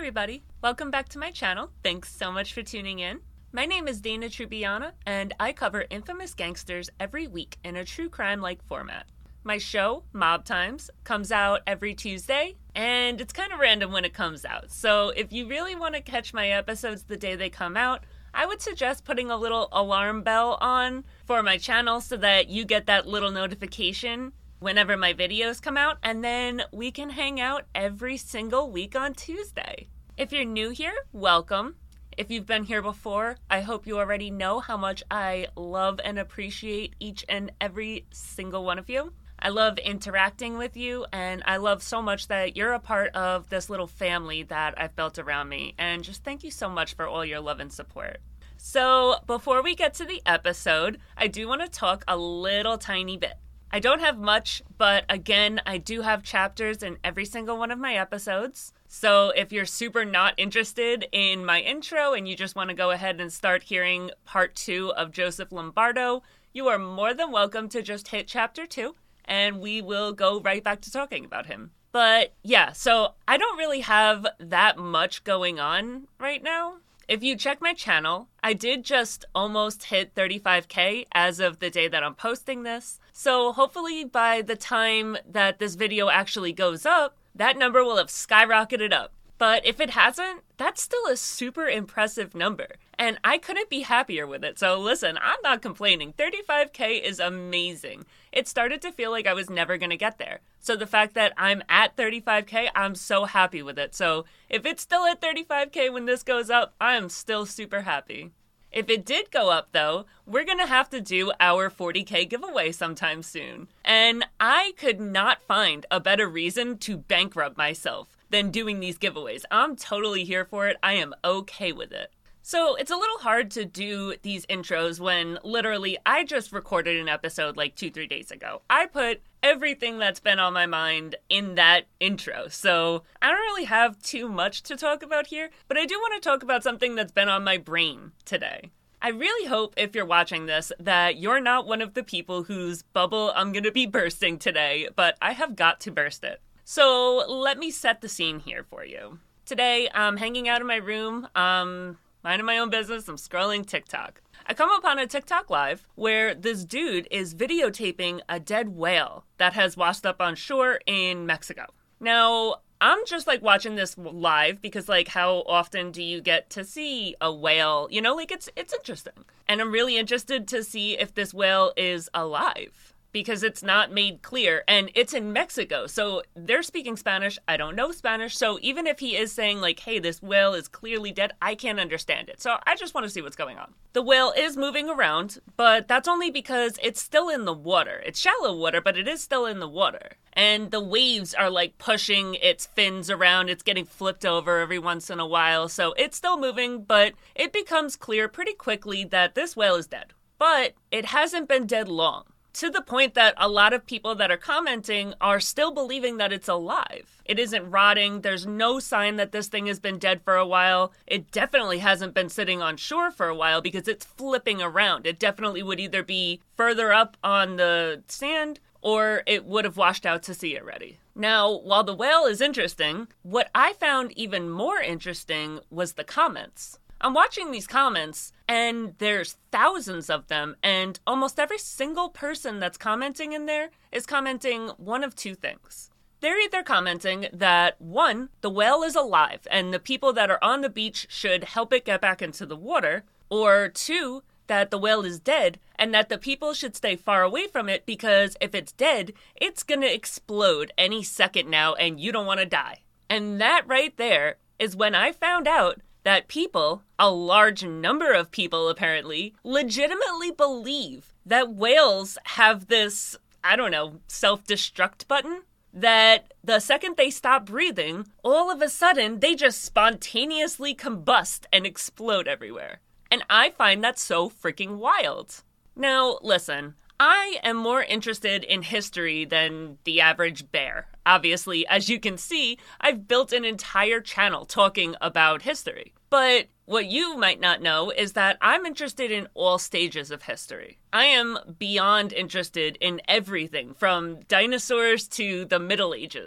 everybody. Welcome back to my channel. Thanks so much for tuning in. My name is Dana Trubiana, and I cover infamous gangsters every week in a true crime-like format. My show, Mob Times, comes out every Tuesday, and it's kind of random when it comes out. So if you really want to catch my episodes the day they come out, I would suggest putting a little alarm bell on for my channel so that you get that little notification whenever my videos come out, and then we can hang out every single week on Tuesday. If you're new here, welcome. If you've been here before, I hope you already know how much I love and appreciate each and every single one of you. I love interacting with you, and I love so much that you're a part of this little family that I've built around me, and just thank you so much for all your love and support. So, before we get to the episode, I do want to talk a little tiny bit. I don't have much, but again, I do have chapters in every single one of my episodes. So if you're super not interested in my intro and you just want to go ahead and start hearing part 2 of Joseph Lombardo, you are more than welcome to just hit chapter 2 and we will go right back to talking about him. But yeah, so I don't really have that much going on right now. If you check my channel, I did just almost hit 35K as of the day that I'm posting this. So hopefully by the time that this video actually goes up, that number will have skyrocketed up. But if it hasn't, that's still a super impressive number. And I couldn't be happier with it. So listen, I'm not complaining. 35K is amazing. It started to feel like I was never going to get there. So the fact that I'm at 35K, I'm so happy with it. So if it's still at 35K when this goes up, I'm still super happy. If it did go up, though, we're going to have to do our 40K giveaway sometime soon. And I could not find a better reason to bankrupt myself than doing these giveaways. I'm totally here for it. I am okay with it. So it's a little hard to do these intros when literally I just recorded an episode like 2-3 days ago. I put everything that's been on my mind in that intro. So I don't really have too much to talk about here, but I do want to talk about something that's been on my brain today. I really hope if you're watching this that you're not one of the people whose bubble I'm going to be bursting today, but I have got to burst it. So let me set the scene here for you. Today I'm hanging out in my room, minding my own business, I'm scrolling TikTok. I come upon a TikTok live where this dude is videotaping a dead whale that has washed up on shore in Mexico. Now, I'm just like watching this live because like how often do you get to see a whale? You know, like it's interesting. And I'm really interested to see if this whale is alive, because it's not made clear, and it's in Mexico, so they're speaking Spanish. I don't know Spanish, so even if he is saying, like, hey, this whale is clearly dead, I can't understand it. So I just want to see what's going on. The whale is moving around, but that's only because it's still in the water. It's shallow water, but it is still in the water. And the waves are, like, pushing its fins around. It's getting flipped over every once in a while, so it's still moving, but it becomes clear pretty quickly that this whale is dead. But it hasn't been dead long, to the point that a lot of people that are commenting are still believing that it's alive. It isn't rotting. There's no sign that this thing has been dead for a while. It definitely hasn't been sitting on shore for a while because it's flipping around. It definitely would either be further up on the sand or it would have washed out to sea already. Now, while the whale is interesting, what I found even more interesting was the comments. I'm watching these comments, and there's thousands of them, and almost every single person that's commenting in there is commenting one of two things. They're either commenting that, one, the whale is alive, and the people that are on the beach should help it get back into the water, or two, that the whale is dead, and that the people should stay far away from it because if it's dead, it's gonna explode any second now, and you don't want to die. And that right there is when I found out that people, a large number of people apparently, legitimately believe that whales have this, I don't know, self-destruct button. That the second they stop breathing, all of a sudden they just spontaneously combust and explode everywhere. And I find that so freaking wild. Now, listen, I am more interested in history than the average bear. Obviously, as you can see, I've built an entire channel talking about history. But what you might not know is that I'm interested in all stages of history. I am beyond interested in everything from dinosaurs to the Middle Ages.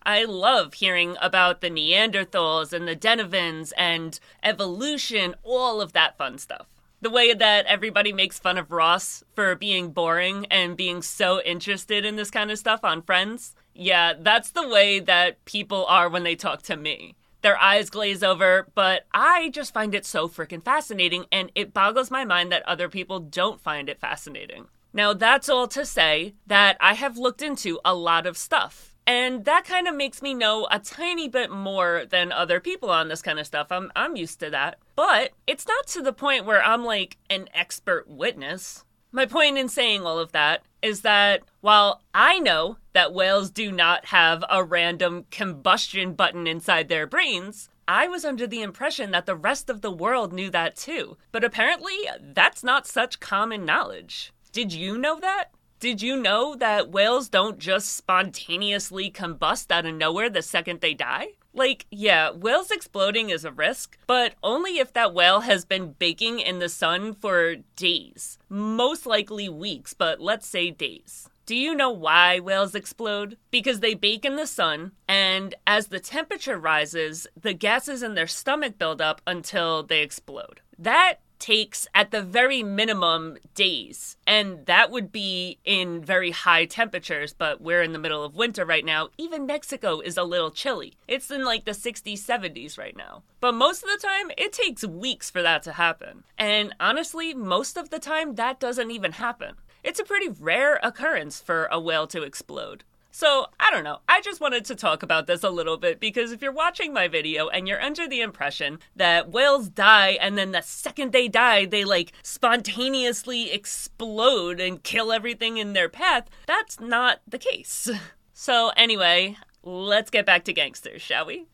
I love hearing about the Neanderthals and the Denisovans and evolution, all of that fun stuff. The way that everybody makes fun of Ross for being boring and being so interested in this kind of stuff on Friends. Yeah, that's the way that people are when they talk to me. Their eyes glaze over, but I just find it so freaking fascinating, and it boggles my mind that other people don't find it fascinating. Now, that's all to say that I have looked into a lot of stuff. And that kind of makes me know a tiny bit more than other people on this kind of stuff. I'm used to that. But it's not to the point where I'm like an expert witness. My point in saying all of that is that while I know that whales do not have a random combustion button inside their brains, I was under the impression that the rest of the world knew that too. But apparently, that's not such common knowledge. Did you know that? Did you know that whales don't just spontaneously combust out of nowhere the second they die? Like, yeah, whales exploding is a risk, but only if that whale has been baking in the sun for days. Most likely weeks, but let's say days. Do you know why whales explode? Because they bake in the sun, and as the temperature rises, the gases in their stomach build up until they explode. That takes at the very minimum days, and that would be in very high temperatures, but we're in the middle of winter right now. Even Mexico is a little chilly. It's in like the 60s, 70s right now. But most of the time, it takes weeks for that to happen. And honestly, most of the time, that doesn't even happen. It's a pretty rare occurrence for a whale to explode. So, I don't know, I just wanted to talk about this a little bit because if you're watching my video and you're under the impression that whales die and then the second they die, they like spontaneously explode and kill everything in their path, that's not the case. So anyway, let's get back to gangsters, shall we?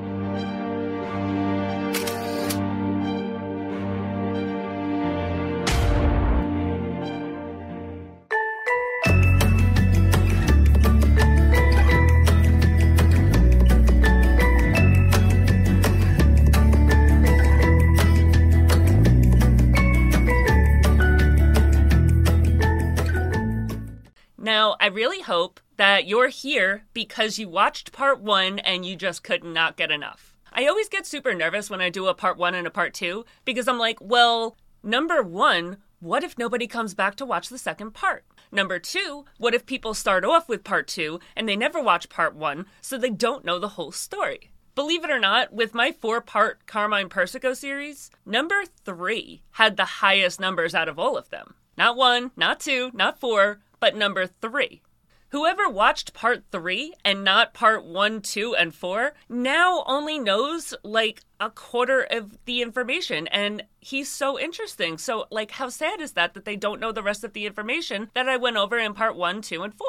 Now, I really hope that you're here because you watched part 1 and you just could not get enough. I always get super nervous when I do a part 1 and a part 2 because I'm like, well, number 1, what if nobody comes back to watch the second part? Number 2, what if people start off with part 2 and they never watch part 1 so they don't know the whole story? Believe it or not, with my 4-part Carmine Persico series, number 3 had the highest numbers out of all of them. Not 1, not 2, not 4, but number 3. Whoever watched part 3 and not part 1, 2, and 4 now only knows like a quarter of the information, and he's so interesting. So, like, how sad is that they don't know the rest of the information that I went over in part 1, 2, and 4?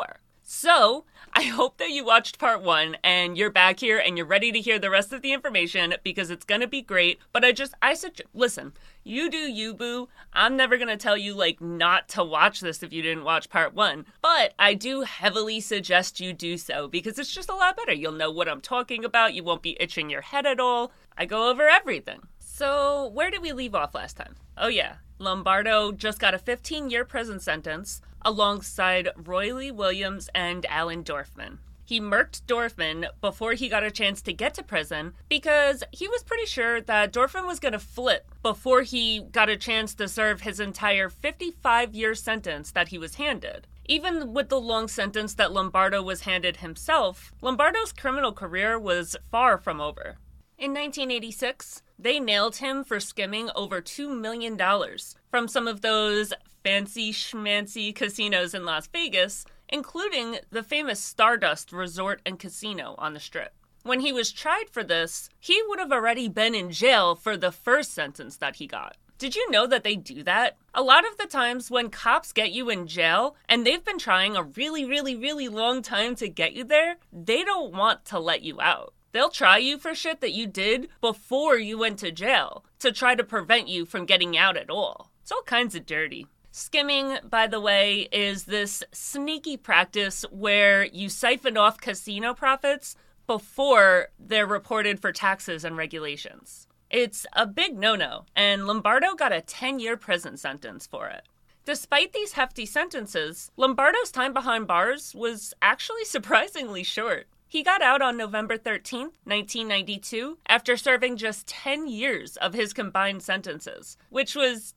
So, I hope that you watched part 1 and you're back here and you're ready to hear the rest of the information because it's going to be great. But I suggest, listen, you do you, boo. I'm never going to tell you, like, not to watch this if you didn't watch part 1. But I do heavily suggest you do so because it's just a lot better. You'll know what I'm talking about. You won't be itching your head at all. I go over everything. So, where did we leave off last time? Oh, yeah. Lombardo just got a 15-year prison sentence alongside Roy Lee Williams and Alan Dorfman. He murked Dorfman before he got a chance to get to prison because he was pretty sure that Dorfman was going to flip before he got a chance to serve his entire 55-year sentence that he was handed. Even with the long sentence that Lombardo was handed himself, Lombardo's criminal career was far from over. In 1986, they nailed him for skimming over $2 million from some of those fancy schmancy casinos in Las Vegas, including the famous Stardust Resort and Casino on the Strip. When he was tried for this, he would have already been in jail for the first sentence that he got. Did you know that they do that? A lot of the times when cops get you in jail and they've been trying a really, really, really long time to get you there, they don't want to let you out. They'll try you for shit that you did before you went to jail to try to prevent you from getting out at all. It's all kinds of dirty. Skimming, by the way, is this sneaky practice where you siphon off casino profits before they're reported for taxes and regulations. It's a big no-no, and Lombardo got a 10-year prison sentence for it. Despite these hefty sentences, Lombardo's time behind bars was actually surprisingly short. He got out on November 13th, 1992, after serving just 10 years of his combined sentences, which was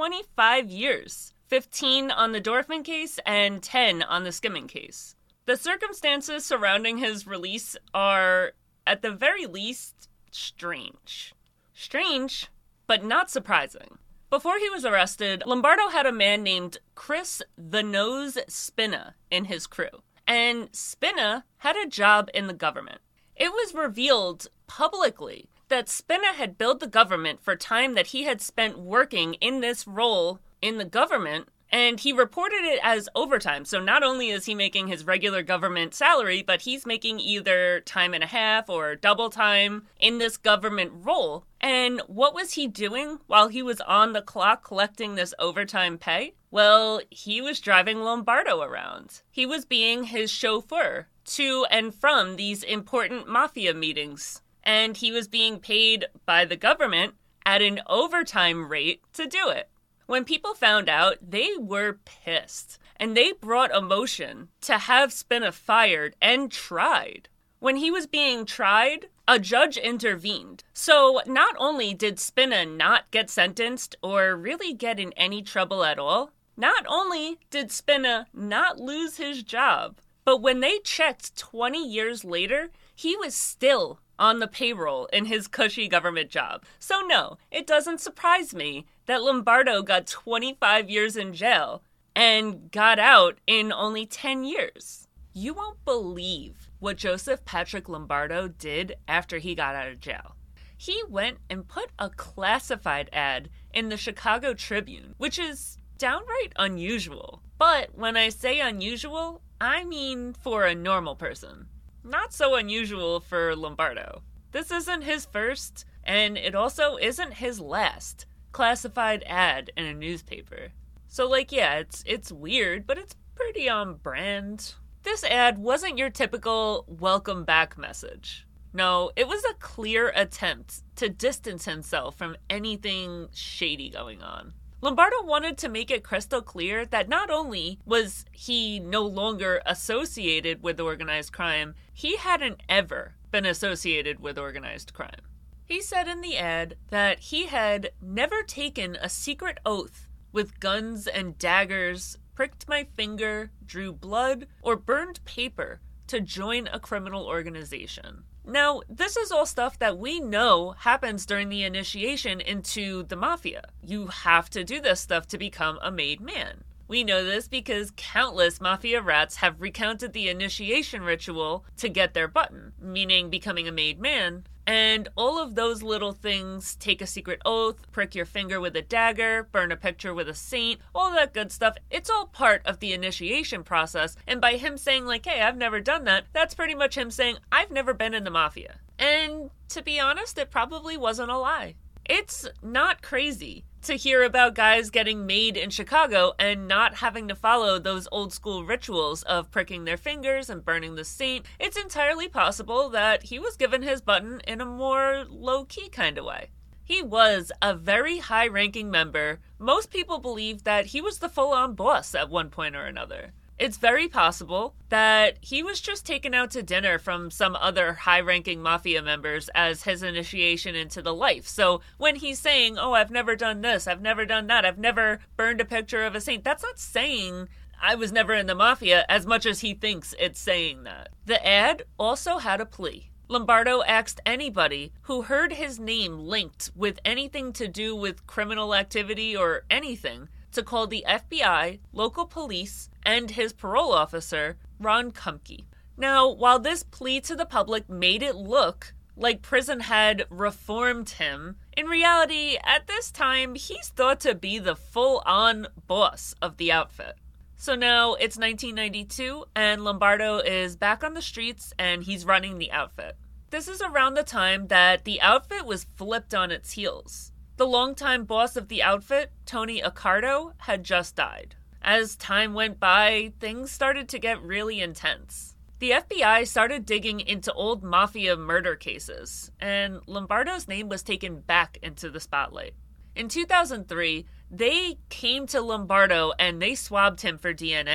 25 years, 15 on the Dorfman case and 10 on the skimming case. The circumstances surrounding his release are, at the very least, strange. Strange, but not surprising. Before he was arrested, Lombardo had a man named Chris the Nose Spina in his crew. And Spina had a job in the government. It was revealed publicly that Spina had billed the government for time that he had spent working in this role in the government, and he reported it as overtime. So not only is he making his regular government salary, but he's making either time and a half or double time in this government role. And what was he doing while he was on the clock collecting this overtime pay? Well, he was driving Lombardo around. He was being his chauffeur to and from these important mafia meetings. And he was being paid by the government at an overtime rate to do it. When people found out, they were pissed. And they brought a motion to have Spina fired and tried. When he was being tried, a judge intervened. So not only did Spina not get sentenced or really get in any trouble at all, not only did Spina not lose his job, but when they checked 20 years later, he was still on the payroll in his cushy government job. So no, it doesn't surprise me that Lombardo got 25 years in jail and got out in only 10 years. You won't believe what Joseph Patrick Lombardo did after he got out of jail. He went and put a classified ad in the Chicago Tribune, which is downright unusual. But when I say unusual, I mean for a normal person. Not so unusual for Lombardo. This isn't his first, and it also isn't his last classified ad in a newspaper. So yeah, it's weird, but it's pretty on brand. This ad wasn't your typical welcome back message. No, it was a clear attempt to distance himself from anything shady going on. Lombardo wanted to make it crystal clear that not only was he no longer associated with organized crime, he hadn't ever been associated with organized crime. He said in the ad that he had never taken a secret oath with guns and daggers, pricked my finger, drew blood, or burned paper to join a criminal organization. Now, this is all stuff that we know happens during the initiation into the mafia. You have to do this stuff to become a made man. We know this because countless mafia rats have recounted the initiation ritual to get their button, meaning becoming a made man. And all of those little things, take a secret oath, prick your finger with a dagger, burn a picture with a saint, all that good stuff, it's all part of the initiation process. And by him saying hey, I've never done that, that's pretty much him saying, I've never been in the mafia. And to be honest, it probably wasn't a lie. It's not crazy to hear about guys getting made in Chicago and not having to follow those old school rituals of pricking their fingers and burning the saint. It's entirely possible that he was given his button in a more low-key kind of way. He was a very high-ranking member. Most people believe that he was the full-on boss at one point or another. It's very possible that he was just taken out to dinner from some other high-ranking mafia members as his initiation into the life. So when he's saying, I've never done this, I've never done that, I've never burned a picture of a saint, that's not saying I was never in the mafia as much as he thinks it's saying that. The ad also had a plea. Lombardo asked anybody who heard his name linked with anything to do with criminal activity or anything to call the FBI, local police, and his parole officer, Ron Kumpke. Now, while this plea to the public made it look like prison had reformed him, in reality, at this time, he's thought to be the full-on boss of the outfit. So now it's 1992, and Lombardo is back on the streets, and he's running the outfit. This is around the time that the outfit was flipped on its heels. The longtime boss of the outfit, Tony Accardo, had just died. As time went by, things started to get really intense. The FBI started digging into old mafia murder cases, and Lombardo's name was taken back into the spotlight. In 2003, they came to Lombardo and they swabbed him for DNA.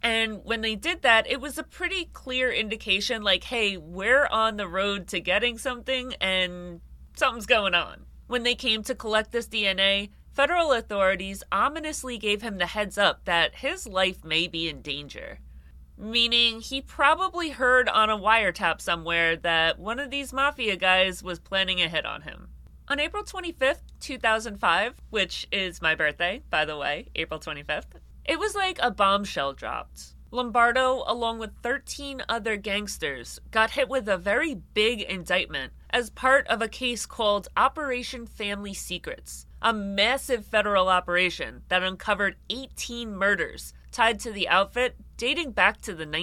And when they did that, it was a pretty clear indication like, hey, we're on the road to getting something and something's going on. When they came to collect this DNA, federal authorities ominously gave him the heads up that his life may be in danger. Meaning he probably heard on a wiretap somewhere that one of these mafia guys was planning a hit on him. On April 25th, 2005, which is my birthday, by the way, April 25th, it was like a bombshell dropped. Lombardo, along with 13 other gangsters, got hit with a very big indictment as part of a case called Operation Family Secrets, a massive federal operation that uncovered 18 murders tied to the outfit dating back to the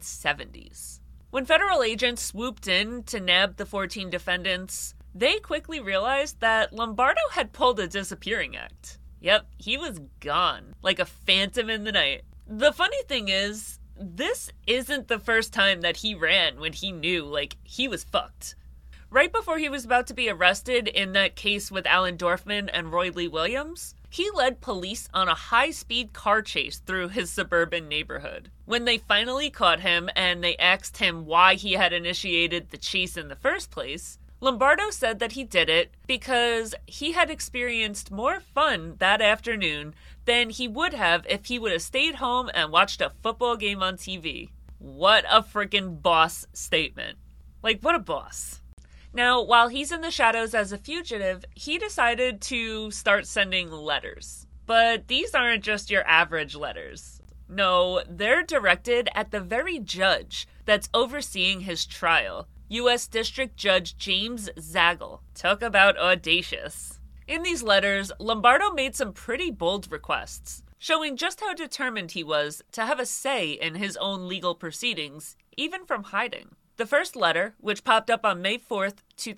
1970s. When federal agents swooped in to nab the 14 defendants, they quickly realized that Lombardo had pulled a disappearing act. Yep, he was gone, like a phantom in the night. The funny thing is, this isn't the first time that he ran when he knew, like, he was fucked. Right before he was about to be arrested in that case with Alan Dorfman and Roy Lee Williams, he led police on a high-speed car chase through his suburban neighborhood. When they finally caught him and they asked him why he had initiated the chase in the first place, Lombardo said that he did it because he had experienced more fun that afternoon than he would have if he would have stayed home and watched a football game on TV. What a freaking boss statement. Like, what a boss. Now, while he's in the shadows as a fugitive, he decided to start sending letters. But these aren't just your average letters. No, they're directed at the very judge that's overseeing his trial, U.S. District Judge James Zagel. Talk about audacious. In these letters, Lombardo made some pretty bold requests, showing just how determined he was to have a say in his own legal proceedings, even from hiding. The first letter, which popped up on May 4th,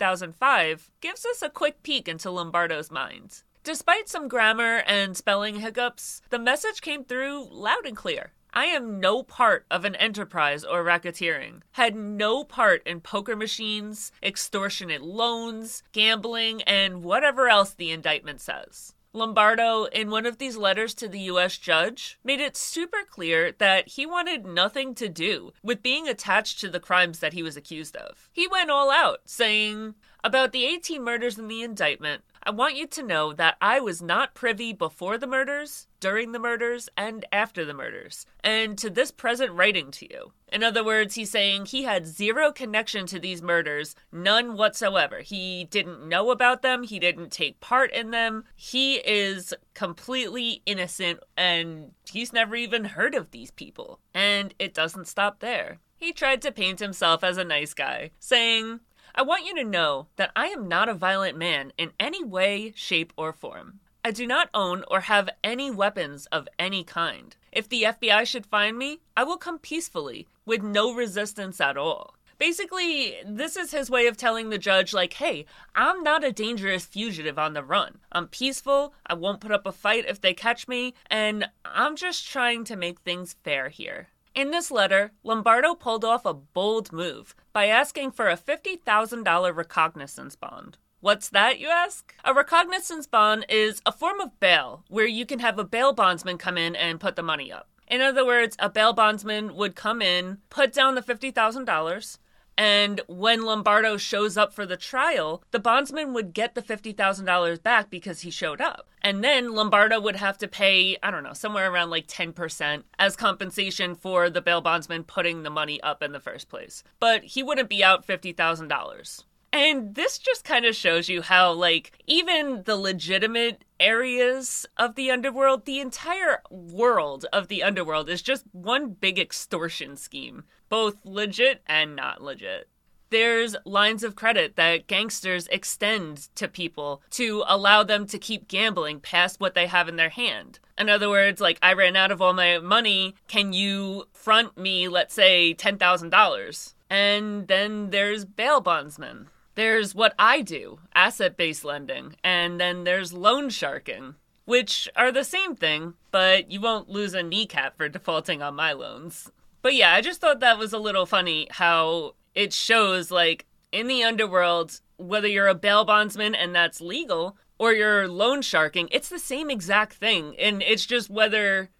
2005, gives us a quick peek into Lombardo's mind. Despite some grammar and spelling hiccups, the message came through loud and clear. I am no part of an enterprise or racketeering, had no part in poker machines, extortionate loans, gambling, and whatever else the indictment says. Lombardo, in one of these letters to the U.S. judge, made it super clear that he wanted nothing to do with being attached to the crimes that he was accused of. He went all out, saying, "About the 18 murders in the indictment, I want you to know that I was not privy before the murders, during the murders, and after the murders, and to this present writing to you." In other words, he's saying he had zero connection to these murders, none whatsoever. He didn't know about them, he didn't take part in them, he is completely innocent, and he's never even heard of these people. And it doesn't stop there. He tried to paint himself as a nice guy, saying, "I want you to know that I am not a violent man in any way, shape, or form. I do not own or have any weapons of any kind. If the FBI should find me, I will come peacefully, with no resistance at all." Basically, this is his way of telling the judge, like, hey, I'm not a dangerous fugitive on the run. I'm peaceful, I won't put up a fight if they catch me, and I'm just trying to make things fair here. In this letter, Lombardo pulled off a bold move by asking for a $50,000 recognizance bond. What's that, you ask? A recognizance bond is a form of bail where you can have a bail bondsman come in and put the money up. In other words, a bail bondsman would come in, put down the $50,000, and when Lombardo shows up for the trial, the bondsman would get the $50,000 back because he showed up. And then Lombardo would have to pay, I don't know, somewhere around like 10% as compensation for the bail bondsman putting the money up in the first place. But he wouldn't be out $50,000. And this just kind of shows you how, like, even the legitimate areas of the underworld, the entire world of the underworld is just one big extortion scheme, both legit and not legit. There's lines of credit that gangsters extend to people to allow them to keep gambling past what they have in their hand. In other words, like, I ran out of all my money, can you front me, let's say, $10,000? And then there's bail bondsmen. There's what I do, asset-based lending, and then there's loan sharking, which are the same thing, but you won't lose a kneecap for defaulting on my loans. But yeah, I just thought that was a little funny how it shows, like, in the underworld, whether you're a bail bondsman and that's legal, or you're loan sharking, it's the same exact thing, and it's just whether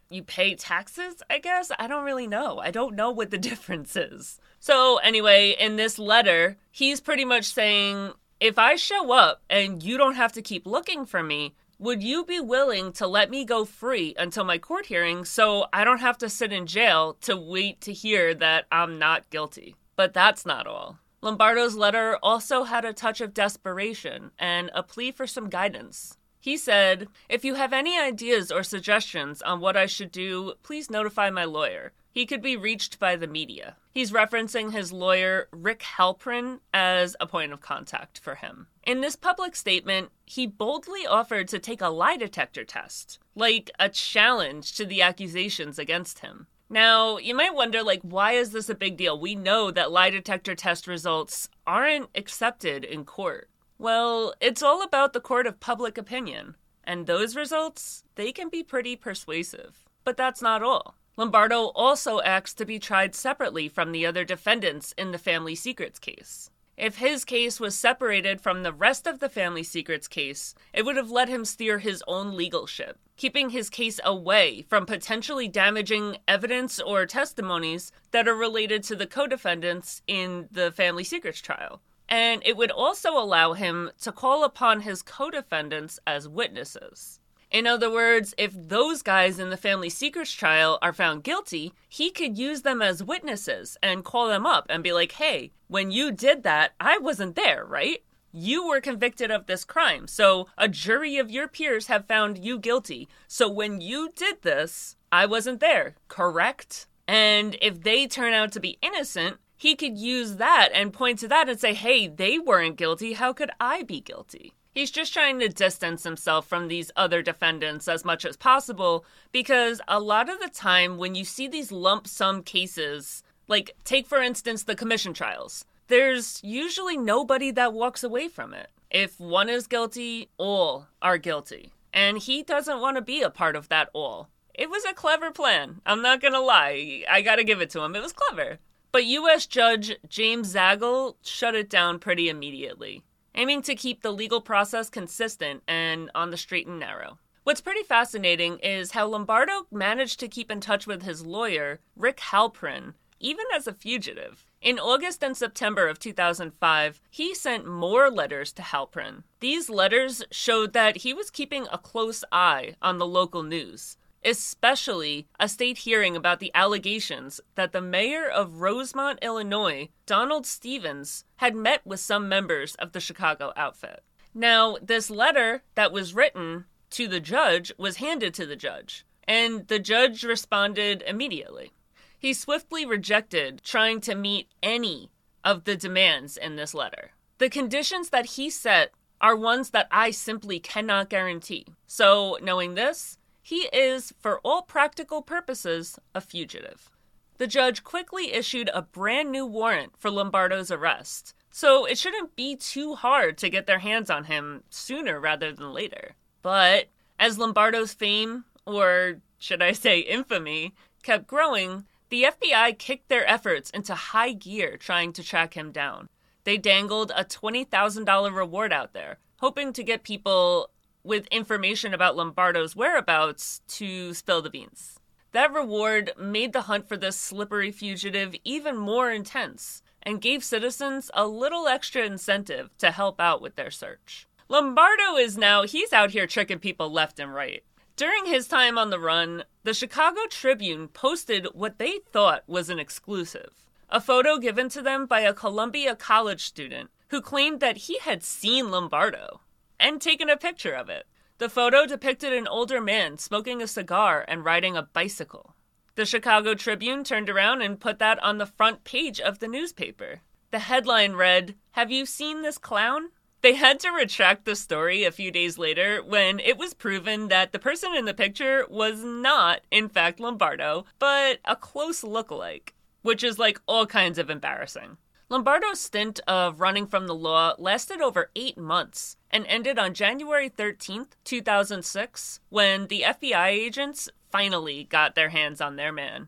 you pay taxes, I guess? I don't really know. I don't know what the difference is. So anyway, in this letter, he's pretty much saying, if I show up and you don't have to keep looking for me, would you be willing to let me go free until my court hearing so I don't have to sit in jail to wait to hear that I'm not guilty? But that's not all. Lombardo's letter also had a touch of desperation and a plea for some guidance. He said, if you have any ideas or suggestions on what I should do, please notify my lawyer. He could be reached by the media. He's referencing his lawyer, Rick Halprin, as a point of contact for him. In this public statement, he boldly offered to take a lie detector test, like a challenge to the accusations against him. Now, you might wonder, why is this a big deal? We know that lie detector test results aren't accepted in court. Well, it's all about the court of public opinion, and those results, they can be pretty persuasive. But that's not all. Lombardo also asked to be tried separately from the other defendants in the family secrets case. If his case was separated from the rest of the family secrets case, it would have let him steer his own legal ship, keeping his case away from potentially damaging evidence or testimonies that are related to the co-defendants in the family secrets trial. And it would also allow him to call upon his co-defendants as witnesses. In other words, if those guys in the family secrets trial are found guilty, he could use them as witnesses and call them up and be like, hey, when you did that, I wasn't there, right? You were convicted of this crime, so a jury of your peers have found you guilty. So when you did this, I wasn't there, correct? And if they turn out to be innocent, he could use that and point to that and say, hey, they weren't guilty, how could I be guilty? He's just trying to distance himself from these other defendants as much as possible, because a lot of the time when you see these lump sum cases, like take for instance the commission trials, there's usually nobody that walks away from it. If one is guilty, all are guilty. And he doesn't want to be a part of that all. It was a clever plan. I'm not gonna lie. I gotta give it to him. It was clever. But U.S. Judge James Zagel shut it down pretty immediately, aiming to keep the legal process consistent and on the straight and narrow. What's pretty fascinating is how Lombardo managed to keep in touch with his lawyer, Rick Halprin, even as a fugitive. In August and September of 2005, he sent more letters to Halprin. These letters showed that he was keeping a close eye on the local news, especially a state hearing about the allegations that the mayor of Rosemont, Illinois, Donald Stevens, had met with some members of the Chicago outfit. Now, this letter that was written to the judge was handed to the judge, and the judge responded immediately. He swiftly rejected trying to meet any of the demands in this letter. The conditions that he set are ones that I simply cannot guarantee. So, knowing this, he is, for all practical purposes, a fugitive. The judge quickly issued a brand new warrant for Lombardo's arrest, so it shouldn't be too hard to get their hands on him sooner rather than later. But as Lombardo's fame, or should I say infamy, kept growing, the FBI kicked their efforts into high gear trying to track him down. They dangled a $20,000 reward out there, hoping to get people with information about Lombardo's whereabouts to spill the beans. That reward made the hunt for this slippery fugitive even more intense and gave citizens a little extra incentive to help out with their search. Lombardo he's out here tricking people left and right. During his time on the run, the Chicago Tribune posted what they thought was an exclusive, a photo given to them by a Columbia College student who claimed that he had seen Lombardo and taken a picture of it. The photo depicted an older man smoking a cigar and riding a bicycle. The Chicago Tribune turned around and put that on the front page of the newspaper. The headline read, "Have you seen this clown?" They had to retract the story a few days later when it was proven that the person in the picture was not, in fact, Lombardo, but a close lookalike, which is all kinds of embarrassing. Lombardo's stint of running from the law lasted over 8 months and ended on January 13th, 2006, when the FBI agents finally got their hands on their man.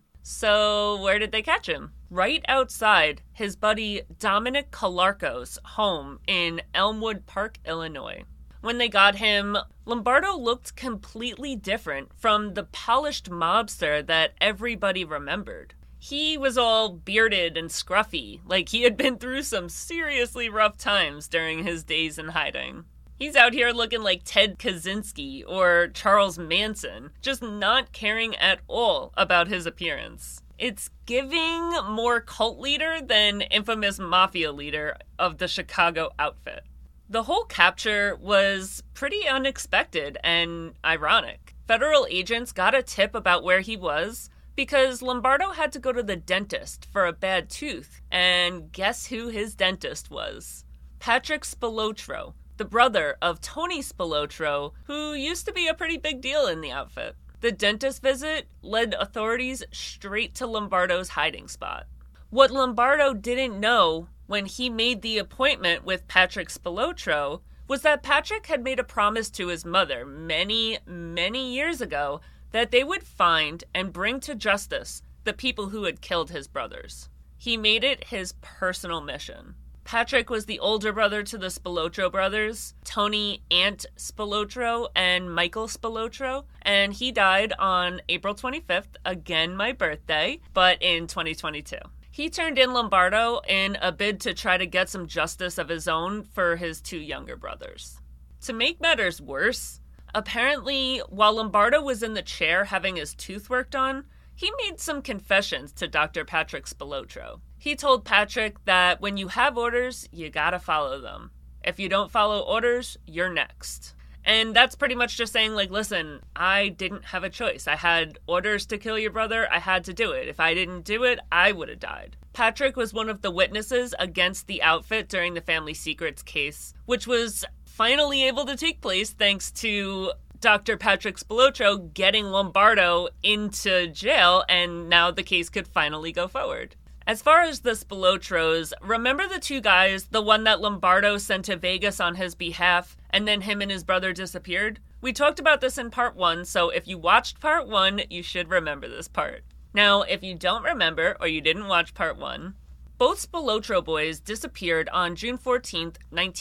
So where did they catch him? Right outside his buddy Dominic Calarco's home in Elmwood Park, Illinois. When they got him, Lombardo looked completely different from the polished mobster that everybody remembered. He was all bearded and scruffy, like he had been through some seriously rough times during his days in hiding. He's out here looking like Ted Kaczynski or Charles Manson, just not caring at all about his appearance. It's giving more cult leader than infamous mafia leader of the Chicago outfit. The whole capture was pretty unexpected and ironic. Federal agents got a tip about where he was because Lombardo had to go to the dentist for a bad tooth. And guess who his dentist was? Patrick Spilotro, the brother of Tony Spilotro, who used to be a pretty big deal in the outfit. The dentist visit led authorities straight to Lombardo's hiding spot. What Lombardo didn't know when he made the appointment with Patrick Spilotro was that Patrick had made a promise to his mother many, many years ago that they would find and bring to justice the people who had killed his brothers. He made it his personal mission. Patrick was the older brother to the Spilotro brothers, Tony Ant Spilotro and Michael Spilotro, and he died on April 25th, again my birthday, but in 2022. He turned in Lombardo in a bid to try to get some justice of his own for his two younger brothers. To make matters worse, apparently while Lombardo was in the chair having his tooth worked on, he made some confessions to Dr. Patrick Spilotro. He told Patrick that when you have orders, you gotta follow them. If you don't follow orders, you're next. And that's pretty much just saying, like, listen, I didn't have a choice. I had orders to kill your brother. I had to do it. If I didn't do it, I would have died. Patrick was one of the witnesses against the outfit during the Family Secrets case, which was finally able to take place thanks to Dr. Patrick Spilotro getting Lombardo into jail, and now the case could finally go forward. As far as the Spilotros, remember the two guys, the one that Lombardo sent to Vegas on his behalf, and then him and his brother disappeared? We talked about this in part 1, so if you watched part 1, you should remember this part. Now, if you don't remember, or you didn't watch part 1, both Spilotro boys disappeared on June 14th,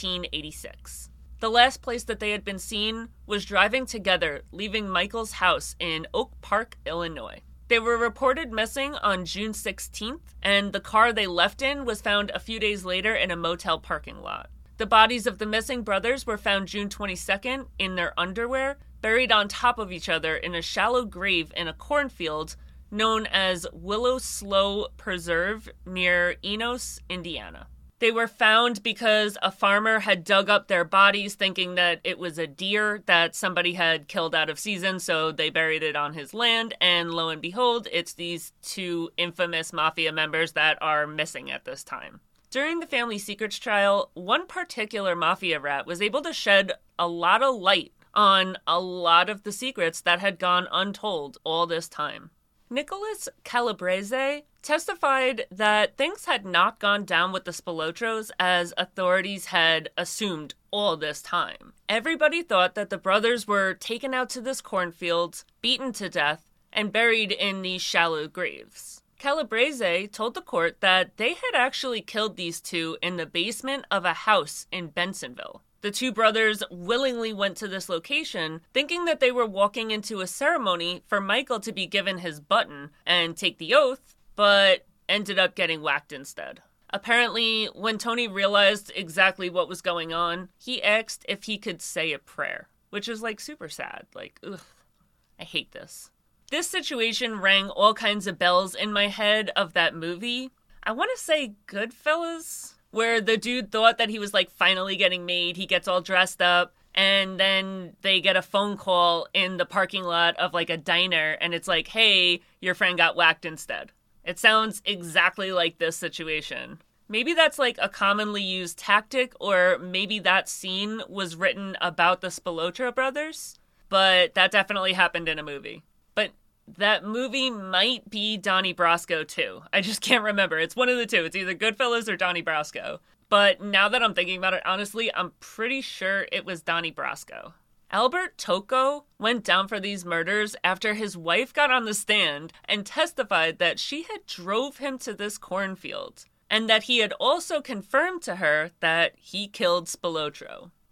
1986. The last place that they had been seen was driving together, leaving Michael's house in Oak Park, Illinois. They were reported missing on June 16th, and the car they left in was found a few days later in a motel parking lot. The bodies of the missing brothers were found June 22nd in their underwear, buried on top of each other in a shallow grave in a cornfield known as Willow Slough Preserve near Enos, Indiana. They were found because a farmer had dug up their bodies thinking that it was a deer that somebody had killed out of season, so they buried it on his land, and lo and behold, it's these two infamous mafia members that are missing at this time. During the Family Secrets trial, one particular mafia rat was able to shed a lot of light on a lot of the secrets that had gone untold all this time. Nicholas Calabrese testified that things had not gone down with the Spilotros as authorities had assumed all this time. Everybody thought that the brothers were taken out to this cornfield, beaten to death, and buried in these shallow graves. Calabrese told the court that they had actually killed these two in the basement of a house in Bensonville. The two brothers willingly went to this location, thinking that they were walking into a ceremony for Michael to be given his button and take the oath, but ended up getting whacked instead. Apparently, when Tony realized exactly what was going on, he asked if he could say a prayer, which is like super sad. Like, ugh, I hate this. This situation rang all kinds of bells in my head of that movie. I want to say Goodfellas, where the dude thought that he was like finally getting made. He gets all dressed up, and then they get a phone call in the parking lot of like a diner, and it's like, hey, your friend got whacked instead. It sounds exactly like this situation. Maybe that's like a commonly used tactic, or maybe that scene was written about the Spilotro brothers, but that definitely happened in a movie. But that movie might be Donnie Brasco too. I just can't remember. It's one of the two. It's either Goodfellas or Donnie Brasco. But now that I'm thinking about it, honestly, I'm pretty sure it was Donnie Brasco. Albert Tocco went down for these murders after his wife got on the stand and testified that she had drove him to this cornfield, and that he had also confirmed to her that he killed Spilotro.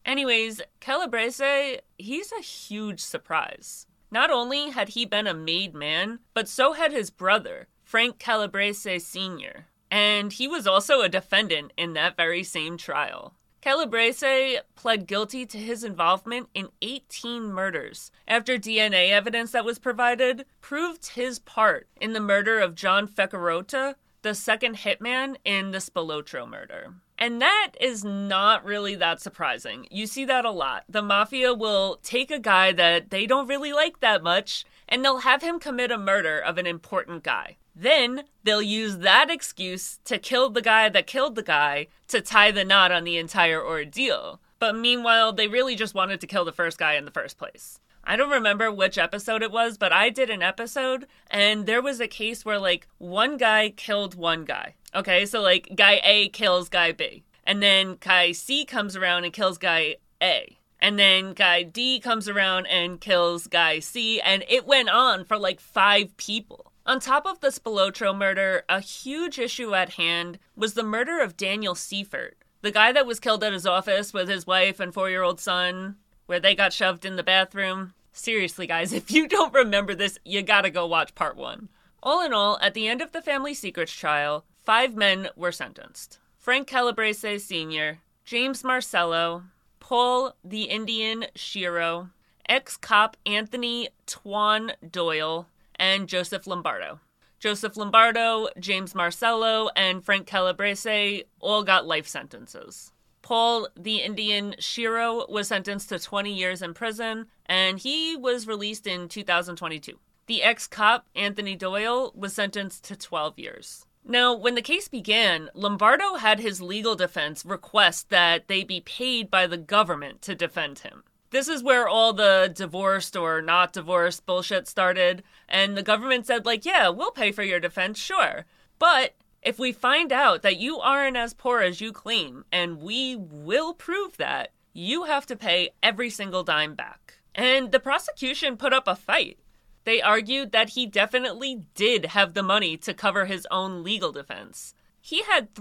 Anyways, Calabrese, he's a huge surprise. Not only had he been a made man, but so had his brother, Frank Calabrese Sr., and he was also a defendant in that very same trial. Calabrese pled guilty to his involvement in 18 murders after DNA evidence that was provided proved his part in the murder of John Feccarotta, the second hitman in the Spilotro murder. And that is not really that surprising. You see that a lot. The mafia will take a guy that they don't really like that much, and they'll have him commit a murder of an important guy. Then they'll use that excuse to kill the guy that killed the guy to tie the knot on the entire ordeal. But meanwhile, they really just wanted to kill the first guy in the first place. I don't remember which episode it was, but I did an episode, and there was a case where, one guy killed one guy. Okay, so, guy A kills guy B. And then guy C comes around and kills guy A. And then guy D comes around and kills guy C, and it went on for, 5 people. On top of the Spilotro murder, a huge issue at hand was the murder of Daniel Seifert, the guy that was killed at his office with his wife and 4-year-old son, where they got shoved in the bathroom. Seriously, guys, if you don't remember this, you gotta go watch part 1. All in all, at the end of the Family Secrets trial, 5 men were sentenced. Frank Calabrese Sr., James Marcello, Paul the Indian Shiro, ex-cop Anthony Twan Doyle, and Joseph Lombardo. Joseph Lombardo, James Marcello, and Frank Calabrese all got life sentences. Paul the Indian Shiro was sentenced to 20 years in prison, and he was released in 2022. The ex-cop, Anthony Doyle, was sentenced to 12 years. Now, when the case began, Lombardo had his legal defense request that they be paid by the government to defend him. This is where all the divorced or not divorced bullshit started, and the government said, yeah, we'll pay for your defense, sure. But if we find out that you aren't as poor as you claim, and we will prove that, you have to pay every single dime back. And the prosecution put up a fight. They argued that he definitely did have the money to cover his own legal defense. He had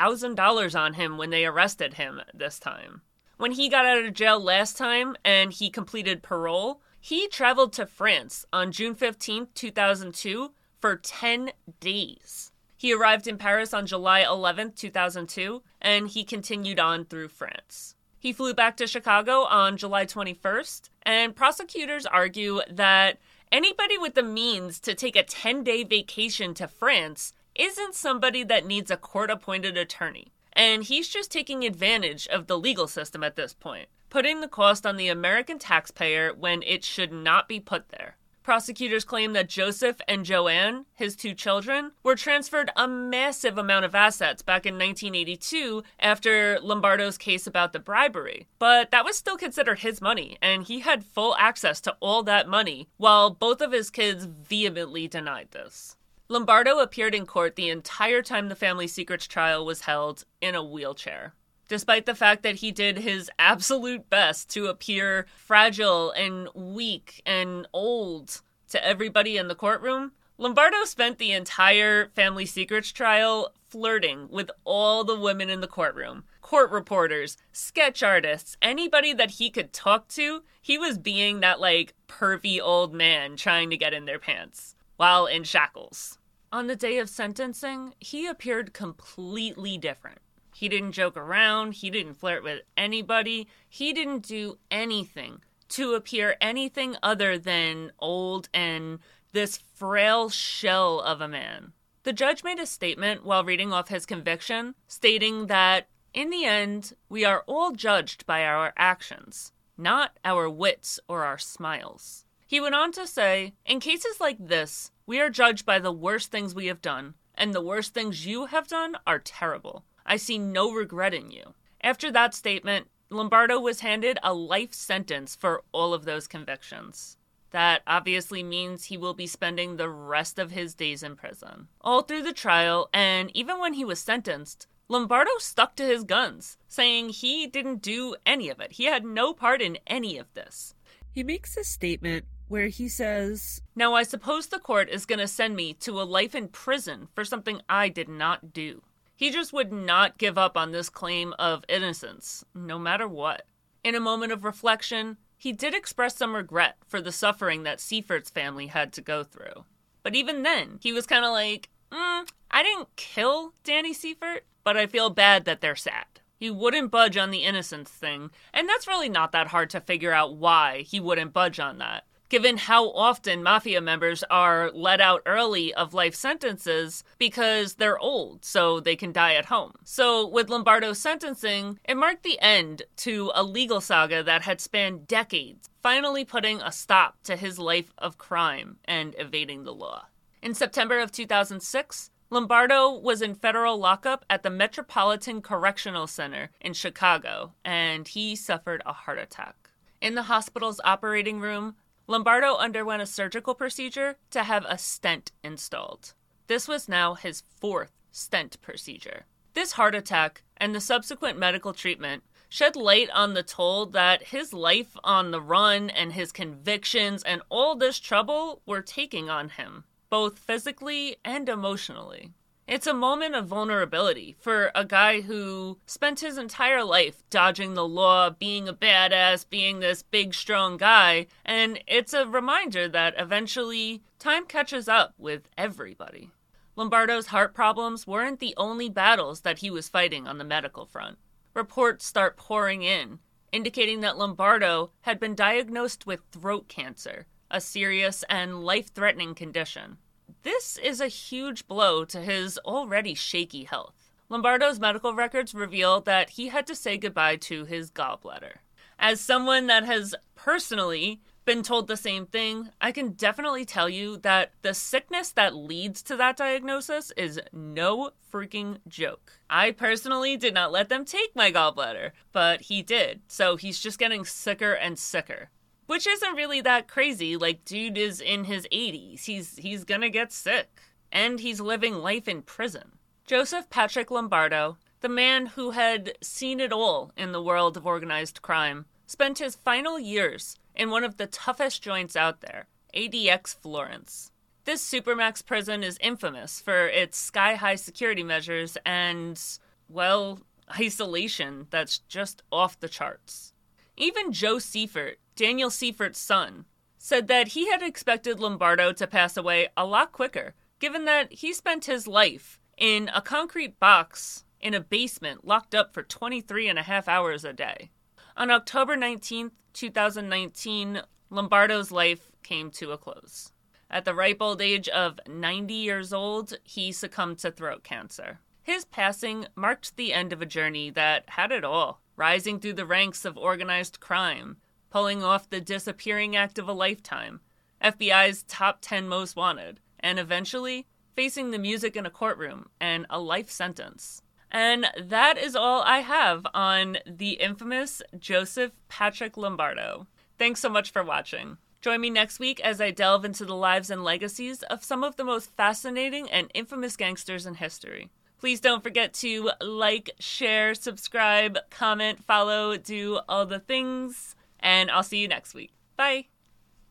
$3,000 on him when they arrested him this time. When he got out of jail last time and he completed parole, he traveled to France on June 15, 2002 for 10 days. He arrived in Paris on July 11, 2002, and he continued on through France. He flew back to Chicago on July 21st, and prosecutors argue that anybody with the means to take a 10-day vacation to France isn't somebody that needs a court-appointed attorney. And he's just taking advantage of the legal system at this point, putting the cost on the American taxpayer when it should not be put there. Prosecutors claim that Joseph and Joanne, his 2 children, were transferred a massive amount of assets back in 1982 after Lombardo's case about the bribery. But that was still considered his money, and he had full access to all that money, while both of his kids vehemently denied this. Lombardo appeared in court the entire time the Family Secrets trial was held in a wheelchair. Despite the fact that he did his absolute best to appear fragile and weak and old to everybody in the courtroom, Lombardo spent the entire Family Secrets trial flirting with all the women in the courtroom. Court reporters, sketch artists, anybody that he could talk to, he was being that, pervy old man trying to get in their pants, while in shackles. On the day of sentencing, he appeared completely different. He didn't joke around, he didn't flirt with anybody, he didn't do anything to appear anything other than old and this frail shell of a man. The judge made a statement while reading off his conviction, stating that, in the end, we are all judged by our actions, not our wits or our smiles. He went on to say, in cases like this, we are judged by the worst things we have done, and the worst things you have done are terrible. I see no regret in you. After that statement, Lombardo was handed a life sentence for all of those convictions. That obviously means he will be spending the rest of his days in prison. All through the trial, and even when he was sentenced, Lombardo stuck to his guns, saying he didn't do any of it. He had no part in any of this. He makes a statement where he says, "Now I suppose the court is going to send me to a life in prison for something I did not do." He just would not give up on this claim of innocence, no matter what. In a moment of reflection, he did express some regret for the suffering that Seifert's family had to go through. But even then, he was kind of like, I didn't kill Danny Seifert, but I feel bad that they're sad. He wouldn't budge on the innocence thing, and that's really not that hard to figure out why he wouldn't budge on that, given how often mafia members are let out early of life sentences because they're old, so they can die at home. So with Lombardo's sentencing, it marked the end to a legal saga that had spanned decades, finally putting a stop to his life of crime and evading the law. In September of 2006, Lombardo was in federal lockup at the Metropolitan Correctional Center in Chicago, and he suffered a heart attack. In the hospital's operating room, Lombardo underwent a surgical procedure to have a stent installed. This was now his 4th stent procedure. This heart attack and the subsequent medical treatment shed light on the toll that his life on the run and his convictions and all this trouble were taking on him, both physically and emotionally. It's a moment of vulnerability for a guy who spent his entire life dodging the law, being a badass, being this big, strong guy, and it's a reminder that eventually time catches up with everybody. Lombardo's heart problems weren't the only battles that he was fighting on the medical front. Reports start pouring in, indicating that Lombardo had been diagnosed with throat cancer, a serious and life-threatening condition. This is a huge blow to his already shaky health. Lombardo's medical records reveal that he had to say goodbye to his gallbladder. As someone that has personally been told the same thing, I can definitely tell you that the sickness that leads to that diagnosis is no freaking joke. I personally did not let them take my gallbladder, but he did, so he's just getting sicker and sicker. Which isn't really that crazy, like dude is in his 80s, he's gonna get sick. And he's living life in prison. Joseph Patrick Lombardo, the man who had seen it all in the world of organized crime, spent his final years in one of the toughest joints out there, ADX Florence. This supermax prison is infamous for its sky-high security measures and, well, isolation that's just off the charts. Even Joe Seifert, Daniel Seifert's son, said that he had expected Lombardo to pass away a lot quicker, given that he spent his life in a concrete box in a basement locked up for 23 and a half hours a day. On October 19th, 2019, Lombardo's life came to a close. At the ripe old age of 90 years old, he succumbed to throat cancer. His passing marked the end of a journey that had it all, rising through the ranks of organized crime, pulling off the disappearing act of a lifetime, FBI's top 10 most wanted, and eventually facing the music in a courtroom and a life sentence. And that is all I have on the infamous Joseph Patrick Lombardo. Thanks so much for watching. Join me next week as I delve into the lives and legacies of some of the most fascinating and infamous gangsters in history. Please don't forget to like, share, subscribe, comment, follow, do all the things, and I'll see you next week. Bye!